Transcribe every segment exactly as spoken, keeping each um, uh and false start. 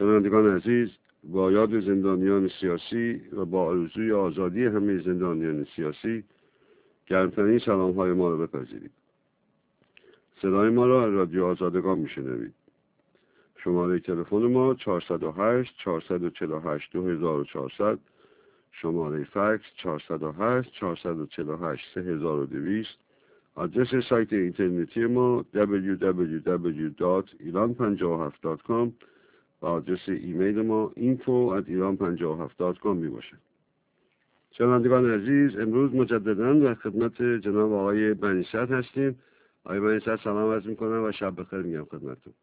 شنوندگان عزیز، با یاد زندانیان سیاسی و با آرزوی آزادی همه زندانیان سیاسی گرمترین سلام های ما را بپذیرید. صدای ما را از رادیو آزادگان میشنوید. شماره تلفن ما چهارصد و هشت چهارصد و چهل و هشت دو هزار و چهارصد، شماره فکس چهارصد و هشت چهارصد و چهل و هشت سه هزار و دویست، آدرس سایت اینترنتی ما دبلیو دبلیو دبلیو دات ایران پنجاه و هفت دات کام و آدرس ایمیل ما اینفو ات ایران پنجاه و هفت دات کام می باشد. شنوندگان عزیز، امروز مجددا در خدمت جناب آقای بنی‌صدر هستیم. آقای بنی‌صدر سلام عرض می‌کنم و شب بخیر میگم خدمتتون.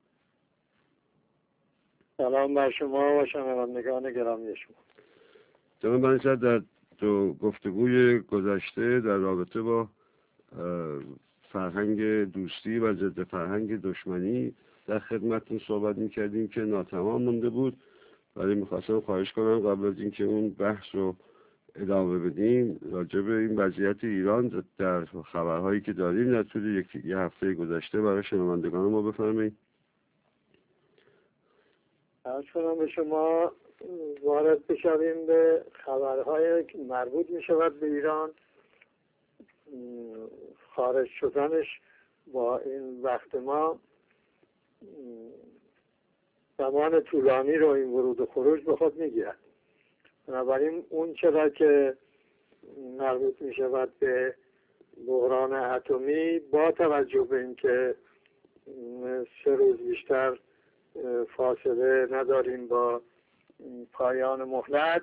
سلام بر شما و شنوندگان گرامی شما. جناب بنی‌صدر، در دو گفتگوی گذشته در رابطه با فرهنگ دوستی و ضد فرهنگ دشمنی در خدمتتون صحبت می‌کردیم که ناتمام مونده بود، ولی می‌خواستم خواهش کنم قبل از اینکه اون بحث رو ادامه بدیم راجع به این وضعیت ایران در خبرهایی که داریم در طول یک یه هفته گذشته برای شنوندگان ما بفرمایید. عرض کنم به شما وارد بشویم به خبرهایی که مربوط می‌شود به ایران. خارج شدنش با این وقت ما زمان طولانی رو این ورود و خروج به خود میگیرد. بنابراین اون چرا که مربوط می شود به بحران اتمی، با توجه به اینکه سه روز بیشتر فاصله نداریم با پایان مهلت،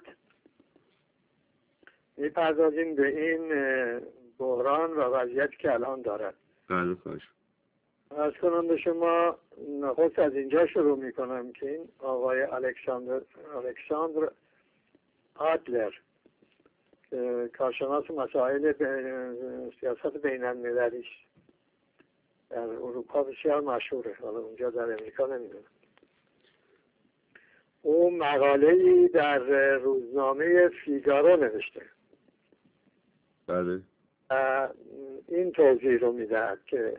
میپردازیم به این بحران و وضعیتی که الان دارد. بله خواهش. عرض کنم به شما نخست از اینجا شروع می کنم که این آقای الکساندر الکساندر آدلر کارشناس مسائل سیاست بین المللی در اروپا بسیار مشهوره، حالا اونجا در امریکا نمیدونم. او مقاله‌ای در روزنامه فیگارو نوشته. بله. این توضیح رو میدهد که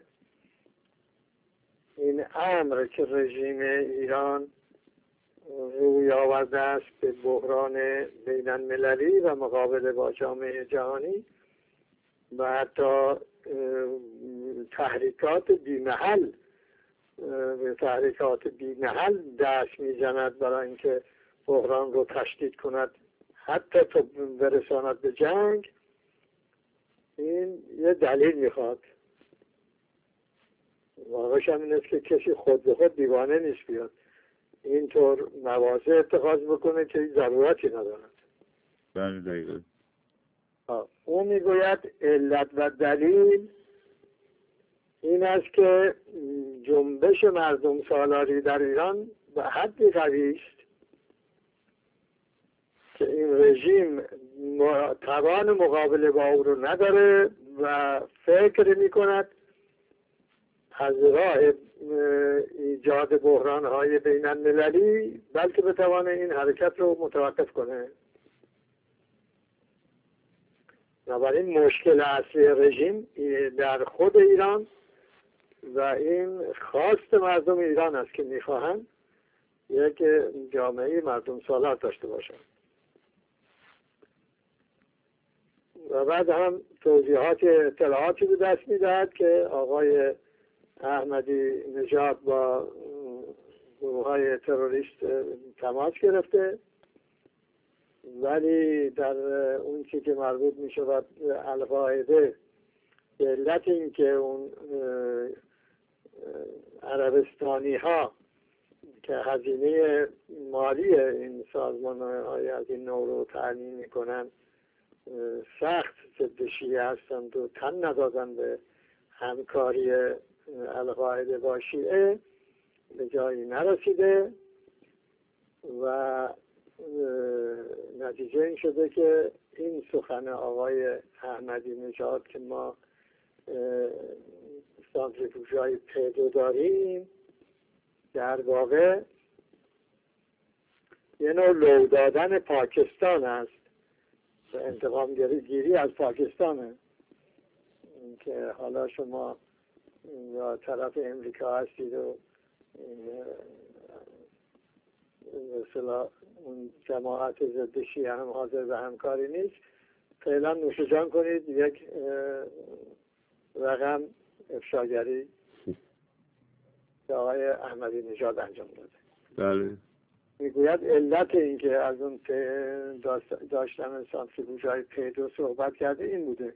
این امر که رژیم ایران روی آورده است به بحران بین المللی و مقابله با جامعه جهانی و حتی تحریکات بی‌محل به تحریکات بی‌محل دست میزند برای اینکه بحران رو تشدید کند، حتی تا برساند به جنگ. این یه دلیل میخواد. واقعش هم این است که کسی خود به خود دیوانه نیست بیاد اینطور مواضع اتخاذ بکنه که ضرورتی ندارد. بله دقیقا. او میگوید علت و دلیل این است که جنبش مردم سالاری در ایران به حدی قوی است که این رژیم توان مقابله با او رو نداره و فکر میکند از راه ایجاد بحران‌های بین المللی بلکه بتوانه این حرکت رو متوقف کنه. بنابراین مشکل اصلی رژیم در خود ایران و این خواست مردم ایران است که میخواهند یک جامعه مردم سالار داشته باشند. و بعد هم توضیحات اطلاعاتی به دست میدهد که آقای احمدی نژاد با گروه‌های تروریست تماس گرفته، ولی در اون چیزی که مربوط می شود القاعده به علت این که اون عربستانی ها که هزینه مالی این سازمان های از این نوع رو تأمین می کنند سخت ضد شیعه هستند و تن ندادن به همکاری القاعده با شیعه، به جایی نرسیده و نتیجه این شده که این سخن آقای احمدی نژاد که ما سانتریفوژهای پیدو داریم در واقع یه نوع لو دادن پاکستان است و انتقام گیری از پاکستانه که حالا شما یا طرف امریکا هستید و مثلا اون جماعت ضد شیعه هم حاضر به همکاری نیست، فعلا نوش جان کنید یک رقم افشاگری که آقای احمدی نژاد انجام داده. بله. میگوید علت این که از اون داشتن سانتریفیوژ های پیدو صحبت کرده این بوده.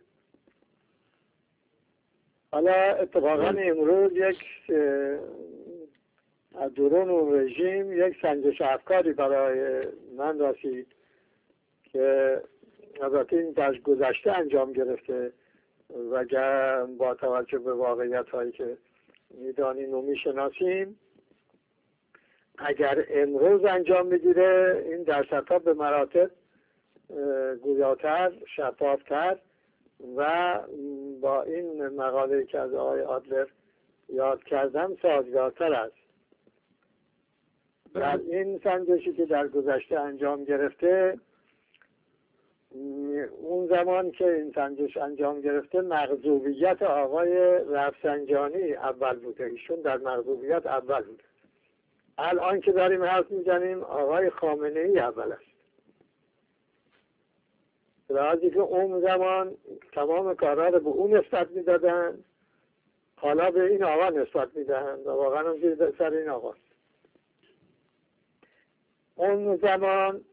حالا اتفاقا امروز یک از دوران اون رژیم یک سنجش افکاری برای من رسید که البته این در گذشته انجام گرفته و با توجه به واقعیت هایی که میدانیم و میشناسیم اگر امروز انجام بگیره این درصدها به مراتب گویاتر، شفافتر و با این مقاله که از آقای آدلر یاد کردم سازگارتر است. در این سنجشی که در گذشته انجام گرفته، اون زمان که این سنجش انجام گرفته مغضوبیت آقای رفسنجانی اول بوده، ایشون در مغضوبیت اول بوده. الان که داریم حرف میزنیم آقای خامنه ای اول است. لحاظی که اون زمان تمام کارها رو به اون نسبت میدادن، حالا به این آقا نسبت میدهن و واقعا هم زیر سر این آقاست. اون زمان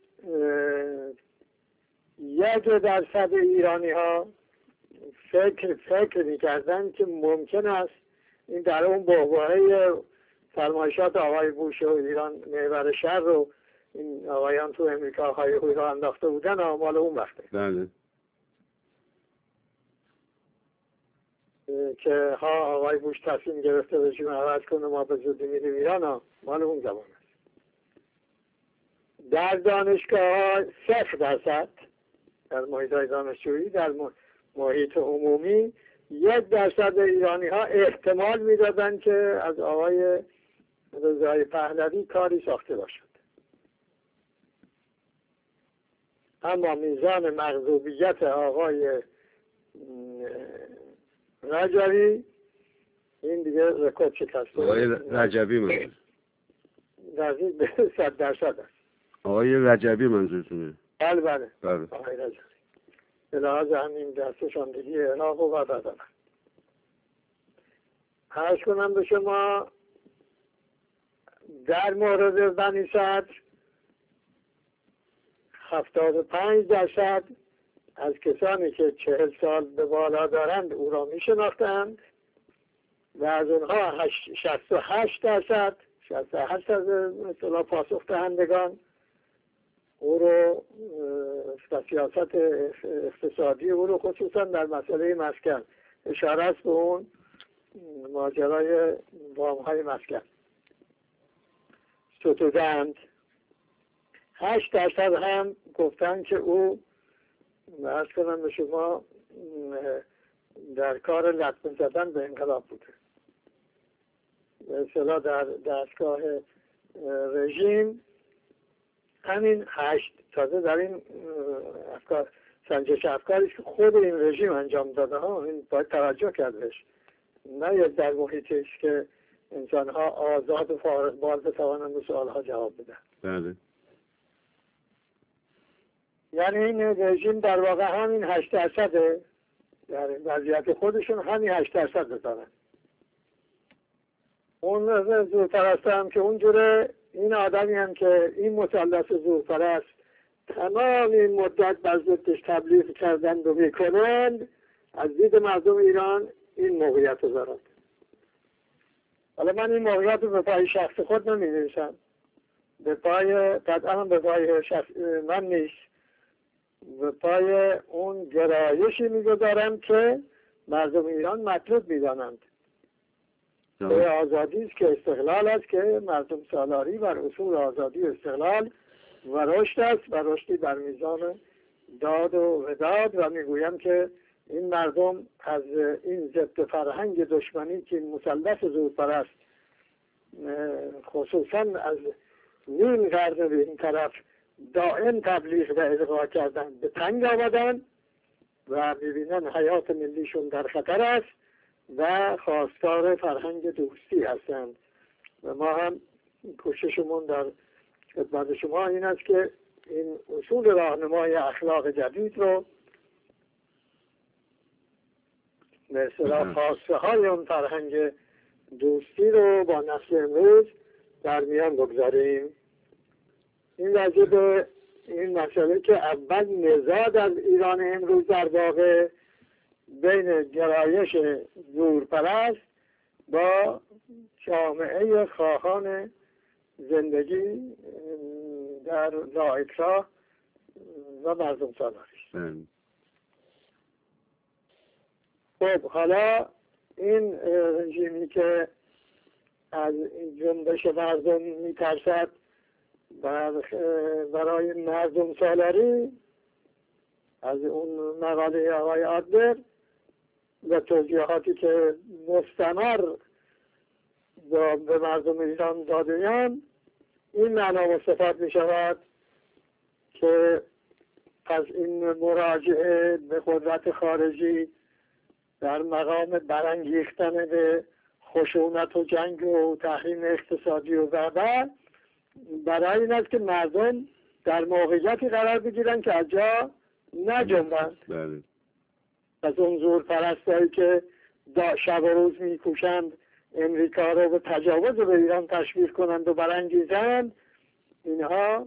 یک درصد ایرانی ها فکر فکر میکردن که ممکن است این در اون بحبوحه فرمایشات آقای بوش و ایران محور شر رو این آقایان تو امریکا های خوی رو انداخته بودن آمال اون وقته. بله. که ها آقای بوش تصمیم گرفته رژیم عوض کنه ما به زودی میریم ایران ها مال اون زمان است. در دانشگاه ها صفر درصد در محیط های دانشجویی، در محیط عمومی یک درصد ایرانی ها احتمال میدادن که از آقای رضای پهلوی کاری ساخته باشد. اما میزان مغضوبیت آقای رجبی این دیگه رکورد شکسته. آقای رجبی منظور نزدیک به صد درصد است. آقای رجبی منظورتونه؟ بله بله. بله. آقای رجبی به لحاظ همین دستشاندگی عراق و بدادن. عرض کنم به شما در مورد بنی صدر هفتاد و پنج درصد از کسانی که چهل سال به بالا دارند او را می شناختند و از اونها شصت و هشت درصد شصت و هشت از مثلا پاسخ دهندگان او رو و سیاست اقتصادی او رو خصوصا در مسئله مسکن اشاره است به اون ماجرای وام های مسکن ستودند. هشت درصد هم گفتن که او عرض کنم به شما در کار لطمه زدن به انقلاب بوده. به اصطلاح در دستگاه رژیم همین هشت تازه در این افکار سنجش افکاریش که خود این رژیم انجام داده ها، این باید توجه کردش، نه یک در محیطش که انسان ها آزاد و فارغ بال بتوانند به سوال ها جواب بدن. بله. یعنی این رژیم در واقع همین هشت درصده، یعنی وضعیت خودشون همین هشت درصد بدارن. اون زورپرست هم که اونجوره، این آدمی هم که این مثلث زورپرست تمام این مدت بر ضدش تبلیغ کردند و میکنند، از دید مردم ایران این موقعیت رو دارد. حالا من این موقعیت رو به پای شخص خود نمی نویسم، به پای قطعا به پای شخص من نیست، به پای اون گرایشی میگذارم که مردم ایران مطلوب میدانند. به آزادی است که استقلال است، که مردم سالاری بر اصول آزادی و استقلال و رشد است و رشدی در میزان داد و وداد، و میگویم که این مردم از این ضد فرهنگ دشمنی که این مثلث زورپرست خصوصا از نیم قرن به این طرف دائم تبلیغ و القا کردن به تنگ آمدن و میبینن حیات ملیشون در خطر است و خواستار فرهنگ دوستی هستند و ما هم کوششمون در خدمت شما این است که این اصول راهنمای اخلاق جدید رو به اصطلاح خاصه های اون فرهنگ دوستی رو با نسل امروز در میان بگذاریم. این راجع به این مسئله که اول نزاع در ایران امروز در واقع بین گرایش زورپرست با جامعه خواهان زندگی در لااکراه و مردم سالاری. خب حالا این رژیمی که از جنبش مردم میترسد برای مردم سالاری، از اون مقاله آقای آدلر و توضیحاتی که مستمر به مردم ایران داده‌اند، این معنا مستفاد می شود که از این مراجعه به قدرت خارجی در مقام برانگیختن به خشونت و جنگ و تحریم اقتصادی و بعد برای این است که مردم در موقعیتی قرار بگیرن که از جا نجنبند. بله. از اون زور پرستایی که شب و روز میکوشند امریکا رو به تجاوز به ایران تشویق کنند و برانگیزند، اینها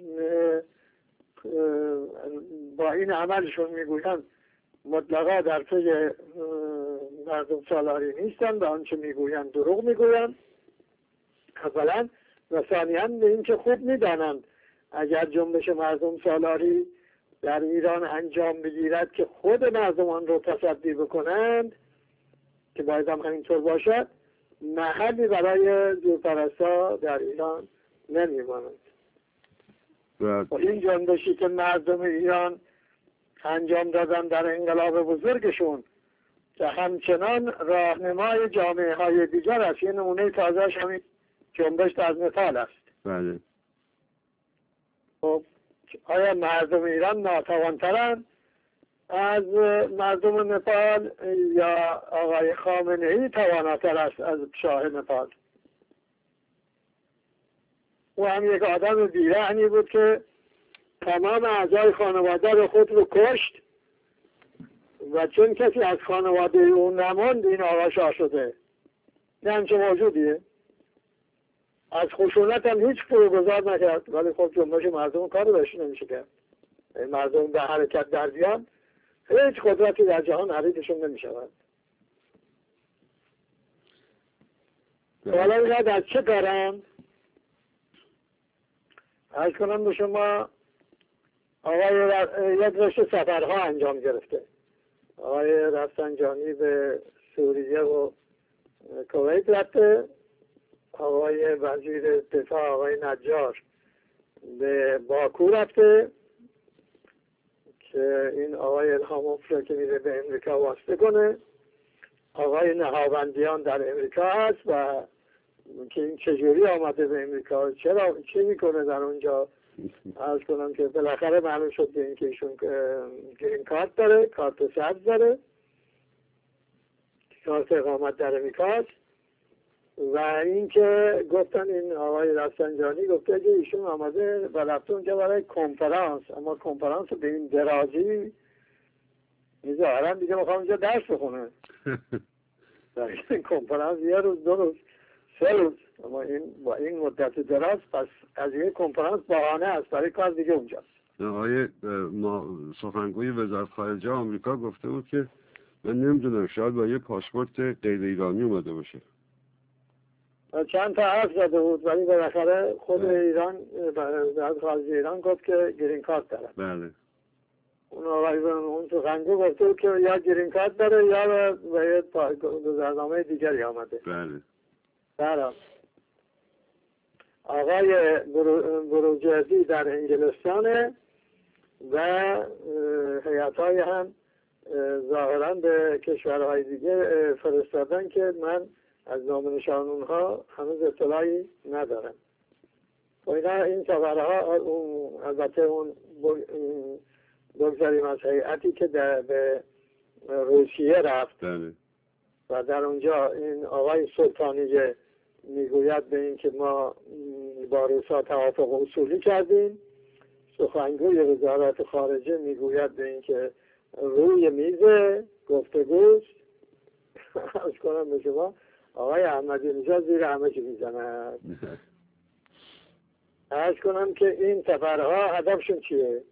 با این عملشون میگویند مطلقا در پی مردم سالاری نیستند، به آنچه میگویند دروغ میگویند اولا، و ثانیاً به این که خوب میدانند اگر جنبش مردم سالاری در ایران انجام بگیرد که خود مردمان رو تصدی بکنند، که باید هم همینطور باشد، محلی برای زورپرستا در ایران نمیمانند. و این جنبشی که مردم ایران انجام دادن در انقلاب بزرگشون که همچنان راهنمای جامعه های دیگر است. یه نمونه تازهش همین جنبش در نپال است. بله. خب آیا مردم ایران ناتوانترند از مردم نپال یا آقای خامنه ای تواناتر است از شاه نپال؟ او هم یک آدم بیرحمی بود که تمام اعضای خانواده رو خود رو کشت و چون کسی از خانواده اون نماند این آقا شاه شده. نه همچه موجودیه. از خشونت هم هیچ فروگذار نکرد، ولی خب جنبش مردم کار بهش نمیشه کرد. مردم به حرکت در بیان هیچ قدرتی در جهان حریفشون نمیشود. حالا اینقدر از چه کارم؟ عرض کنم به شما آقای یک رشته سفرها انجام گرفته. آقای رفسنجانی به سوریه و کویت رفته، آقای وزیر دفاع آقای نجار به باکو رفته که این آقای الهاموف رو که میره به امریکا واسطه کنه، آقای نهاوندیان در امریکا هست و که این چجوری آمده به امریکا، چرا چی میکنه در اونجا. عرض کنم که بالاخره معلوم شد به این که ایشون گرین کارت داره، کارت سبز داره، کارت اقامت در امریکا هست. و این که گفتن این آقای رفسنجانی گفته که ایشون آمده و رفته اونجا برای کنفرانس، اما کنفرانس به این درازی ظاهرا دیگه میخوام اونجا درس بخونه. این کنفرانس یه روز دو روز سه روز، اما این با این مدت دراز پس از یه کنفرانس بهانه است برای کار دیگه اونجاست. آقای ما سخنگوی وزارت خارجه آمریکا گفته بود که من نمیدونم شاید با یه پاسپورت غیر ایرانی اومده باشه. چند تا حرف زده بود ولی بالاخره خود ایران وزارت خارجه ایران گفت که گرین کارت داره. بله. اون آقای اون سخنگو گفته بود که یا گرین کارت داره یا به یه گذرنامه دیگری آمده. بله. بله. آقای بروجردی در انگلستانه و هیئت‌های هم ظاهراً به کشورهای دیگه فرستادن که من از نام نشان اونها هنوز اطلاعی ندارم. و اینا این سفرها اون البته اون بگذاریم از هیئتی که به روسیه رفت بله. و در اونجا این آقای سلطانیه میگوید به این که ما با روسا توافق اصولی کردیم. سخنگوی وزارت خارجه میگوید به اینکه روی میز گفتگوست از کنم به شما آقای احمدی نژاد زیر همه چی میزند. عرض کنم که این سفرها هدفشون چیه؟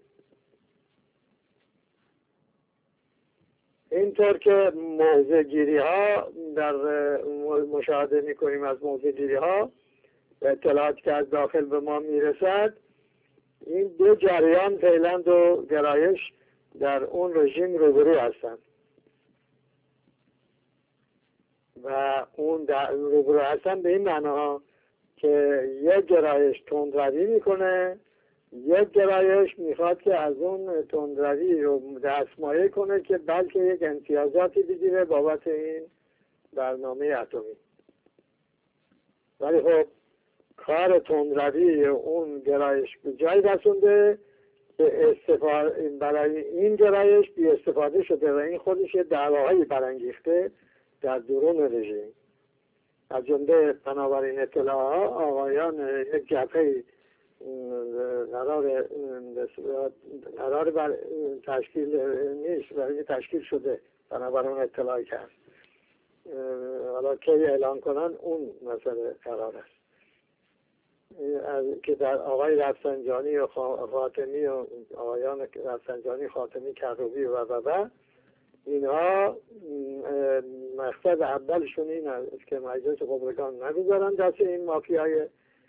اینطور که موضع گیری ها در مشاهده میکنیم از موضع گیری ها و اطلاعات که از داخل به ما میرسد، این دو جریان فعلا دو گرایش در اون رژیم روبرو هستند و اون روبرو هستن به این معنا که یک گرایش تندروی میکنه، یک گرایش میخواد که از اون تندروی رو دستمایه کنه که بلکه یک امتیازاتی بگیره بابت این برنامه اتمی. ولی خب کار تندروی اون گرایش به جای رسونده که استفاده برای این گرایش بی استفاده شده و این خودش دعواهایی برانگیخته در درون رژیم. از جمله بنابراین اطلاعات آقایان یک جبهه قرار قرار بر تشکیل نیست برای تشکیل شده، بنابراین اطلاعی کرد حالا که اعلان کنن اون مسئله قرار است که در آقای رفسنجانی و خاتمی و آقایان رفسنجانی خاتمی کروبی و و و اینها مقصد اولشون این است که مجلس خبرگان نگذارن دست این مافیای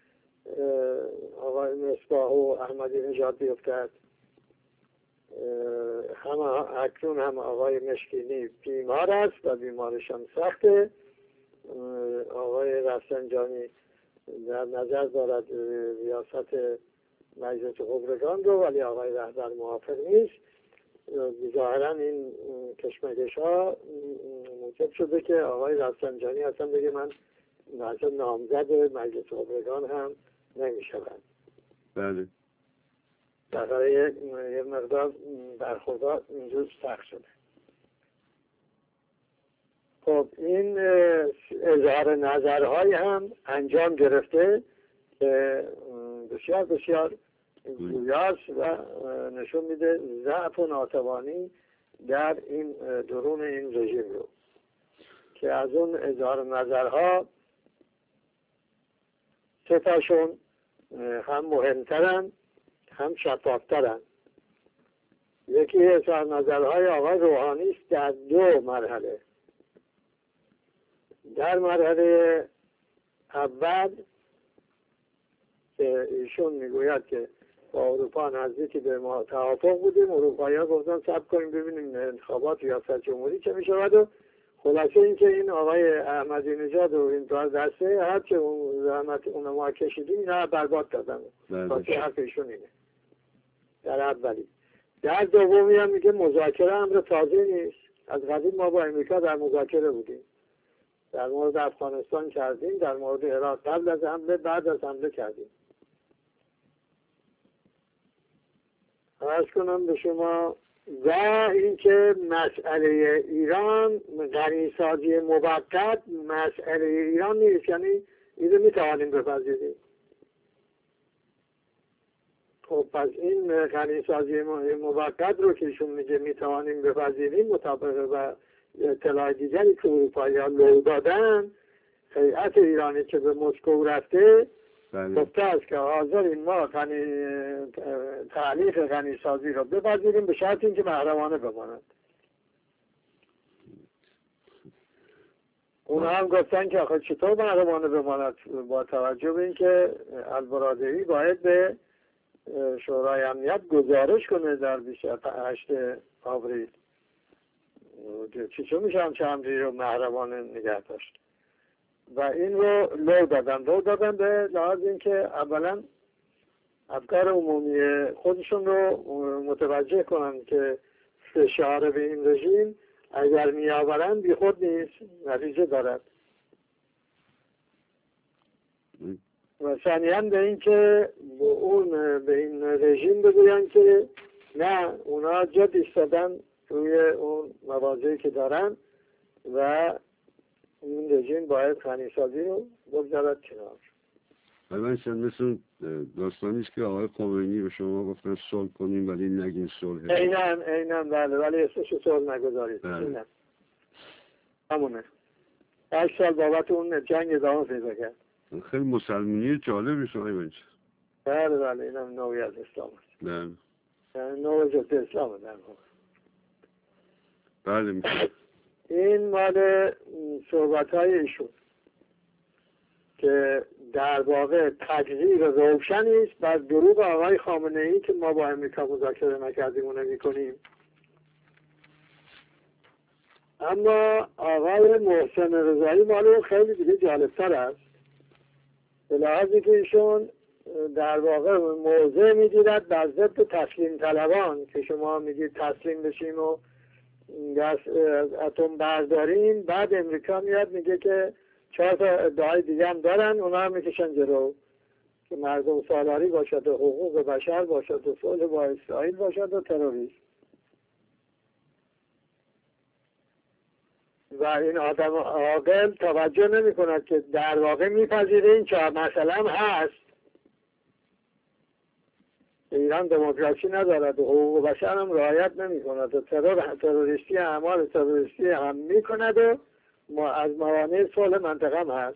آقای مصباح و احمدی نژاد بیفتد. همه اکنون هم آقای مشکینی بیمار است و بیمارشان سخته. آقای رفسنجانی در نظر دارد ریاست مجلس خبرگان رو، ولی آقای رهبر موافق نیست. ظاهرا این کشمکش ها موجب شده که آقای رفسنجانی اصلا بگه من اصلا نامزد مجلس خبرگان هم نمی شود. بله. در یه مقدار برخوردها اینجور سخت شده. خب این اظهار نظرهای هم انجام گرفته که بسیار بسیار گویاست و نشون میده ضعف و ناتوانی در این درون این رژیم رو که از اون اظهار نظرها سه تاشون هم مهمترن هم شفافترن. یکی اظهار نظرهای آقای روحانی است در دو مرحله. در مرحله اول که ایشون میگوید که با اروپا نزدیکی به ما توافق بودیم، اروپایی ها گفتن صبر کنیم ببینیم انتخابات ریاست جمهوری چه می شود و خلاصه این که این آقای احمدی نژاد و این دار دسته هر چه اون زحمت اون ما کشیدیم اینا برباد دادن. خاطر حرف ایشون اینه در اولی. در دومی هم میگه مذاکره امر تازه نیست. از قدیم ما با امریکا در مذاکره بودیم، در مورد افغانستان کردیم، در مورد عراق قبل از حمله بعد از حمله کردیم. عرض کنم به شما و اینکه مسئله ایران غنیسازی موقت مسئله ایران نیست، یعنی اینو میتوانیم بپذیریم. خب پس این غنیسازی موقت رو که ایشون میگه میتوانیم بپذیریم مطابق و اطلاع دیگری که اروپایی ها لو دادن، هیئت ایرانی که به مسکو رفته گفته است که حاضرین ما غنی تعلیق غنیسازی رو بپذیریم به شرط اینکه محرمانه بماند. اونا هم گفتن که آخه چطور محرمانه بماند با توجه به اینکه البرادعی باید به شورای امنیت گزارش کنه در بیست و هشت آوریل. چطور میشه همچه امری رو محرمانه نگه داشت؟ و این رو لو دادن لو دادن به لحاظ اینکه اولا افکار عمومی خودشون رو متوجه کنن که فشار به این رژیم اگر می آورن بی خود نیست، نتیجه دارد. و ثانیاً به این که اون به این رژیم بگوین که نه اونا جد ایستادن روی اون مواضعی که دارن و این رژیم باید غنیسازی رو بگذارد کنار. من شد مثل داستانیست که آقای خمینی به شما گفتن صلح کنیم ولی نگین صلح. اینن اینن بله، ولی اسمش صلح نگذارید. اینن همونه. هشت سال بابت اون جنگ ادامه پیدا کرد. خیلی مسلمانی جالبی شما بچه. بله بله، اینم نوعی از اسلام است. بله. یعنی نوع جد اسلام در واقع. بله میشه. این مال صحبت های ایشون که در واقع تکذیب روشنی است بر دروغ آقای خامنه ای که ما با امریکا مذاکره نکردیم و نمی‌کنیم. اما آقای محسن رضایی مال اون خیلی دیگه جالبتر است، به لحاظی که ایشون در واقع موضع میگیرد بر ضد تسلیم طلبان که شما میگید تسلیم بشیم و اتم برداریم، بعد امریکا میاد میگه که چهار تا ادعای دیگه هم دارن، اونا هم میکشن جلو که مردم سالاری باشد و حقوق بشر باشد و صلح با اسرائیل باشد و تروریسم. و این آدم عاقل توجه نمی کند که در واقع میپذیره این چهار مسئله هم هست. ایران دموکراسی ندارد و حقوق بشر هم رعایت نمی کند و ترور تروریستی اعمال تروریستی هم می کند و ما از موانع صلح منطقه هم هست.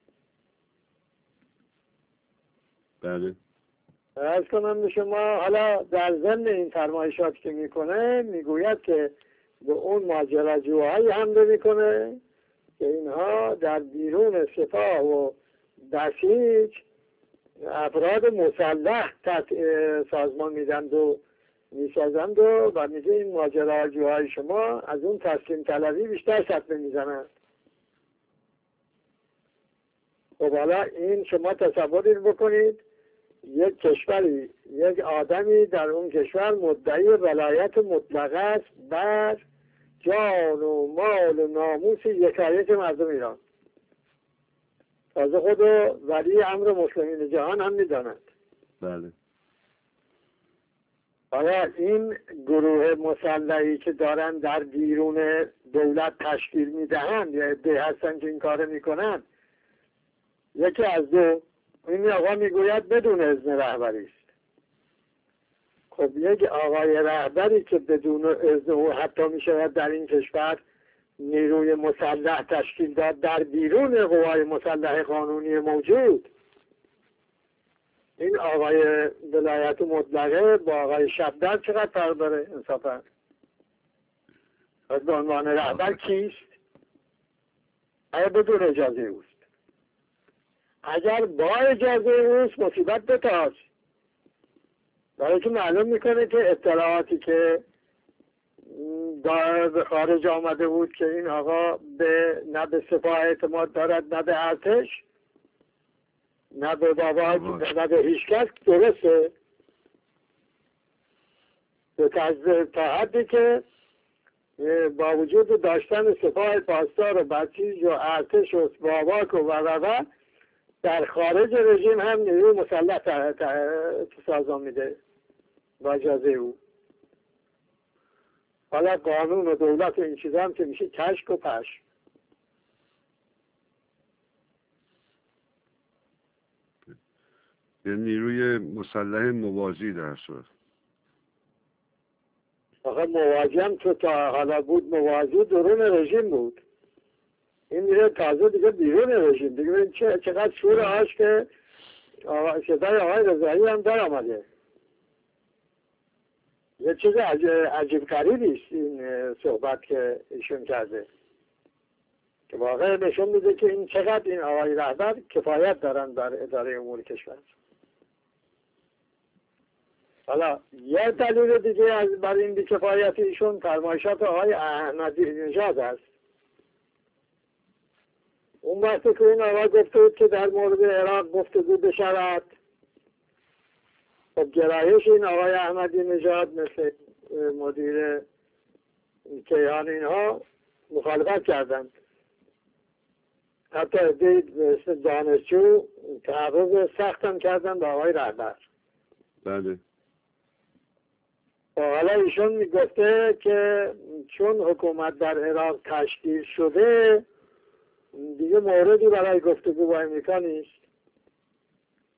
بله. عرض کنم به شما حالا در ضمن این فرمایشات که میکنه میگوید که به اون ماجراجوهایی حمله میکنه که اینها در بیرون سپاه و بسیج افراد مسلح سازمان میدند و میسازند و و میگه این ماجراجوهای شما از اون تسلیم طلبی بیشتر صدمه میزنند. خب حالا این شما تصوری بکنید یک کشوری، یک آدمی در اون کشور مدعی ولایت مطلقه است بر جان و مال و ناموس یکایک مردم ایران. تازه خود ولی امر مسلمین جهان هم میداند. بله. حالا این گروه مسلحی که دارن در بیرون دولت تشکیل میدهند یا عده هستن که این کار میکنن، یکی از دو، این آقا میگوید بدون اذن رهبری است. خب یک آقای رهبری که بدون اذن او حتی میشود در این کشور نیروی مسلح تشکیل داد در بیرون قوای مسلح قانونی موجود، این آقای ولایت مطلقه با آقای شبدر چقدر فرق داره انصافا؟ به عنوان رهبر کیست؟ آیا بدون اجازه اوست؟ اگر با اجازه اوست مصیبت بتاست، برای که معلوم میکنه که اطلاعاتی که به خارج آمده بود که این آقا به نه به سپاه اعتماد دارد نه به ارتش نه به بابا نه به هیچ کس، درسته تا حدی که با وجود داشتن سپاه پاسدار و بسیج و ارتش و باباک و و در خارج رژیم هم نیروی مسلح سازمان میده با اجازه او. حالا قانون و دولت و این چیزا هم که میشه کشک و پشک. یه نیروی مسلح موازی در صورت. آخه موازی هم تو تا حالا بود موازی درون رژیم بود. این میره تازه دیگه بیرون رژیم. دیگه ببین چه چقدر شور هاش که صدای آقای رضایی هم در آمده. یه چیز عجیب غریبی است این صحبت که ایشون کرده که واقعا نشون میده که این چقدر این آقای رهبر کفایت دارن در اداره امور کشور. حالا یه دلیل دیگه از برای این بی‌کفایتی ایشون فرمایشات آقای احمدی نژاد است. اون وقتی که اون آقا گفته بود که در مورد عراق گفتگو بشود، خب گرایش این آقای احمدی نژاد مثل مدیر کیهان اینها مخالفت کردند. حتی دید مثل دانشجو تعرض سخت هم کردن به آقای رهبر. بله. حالا ایشون میگفته که چون حکومت در عراق تشکیل شده دیگه موردی برای گفتگو با امریکا نیست.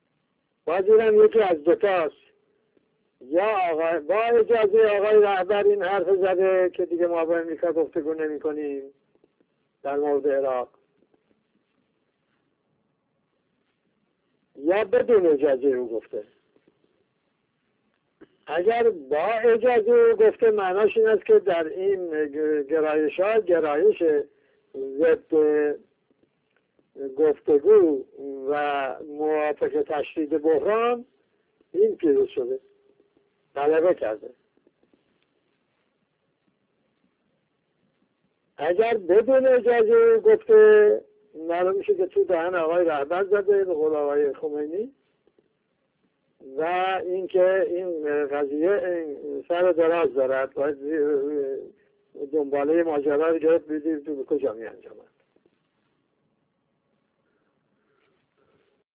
باید دیدم یکی از دوتاست، یا آقای با اجازه آقای رهبر این حرف زده که دیگه ما با امریکا گفتگو نمی کنیم در مورد عراق، یا بدون اجازه او گفته. اگر با اجازه او گفته معناش این است که در این گرایش ها گرایش ضد گفتگو و موافق تشدید بحران این پیروز شده، غلبه کرده. اگر بدون اجازه او گفته معلوم میشه که تو دهن آقای رهبر زده به قول آقای خمینی و اینکه این قضیه این سر دراز دارد، باید دنباله ماجرا رو گرفت بدید تو به کجا می انجامد.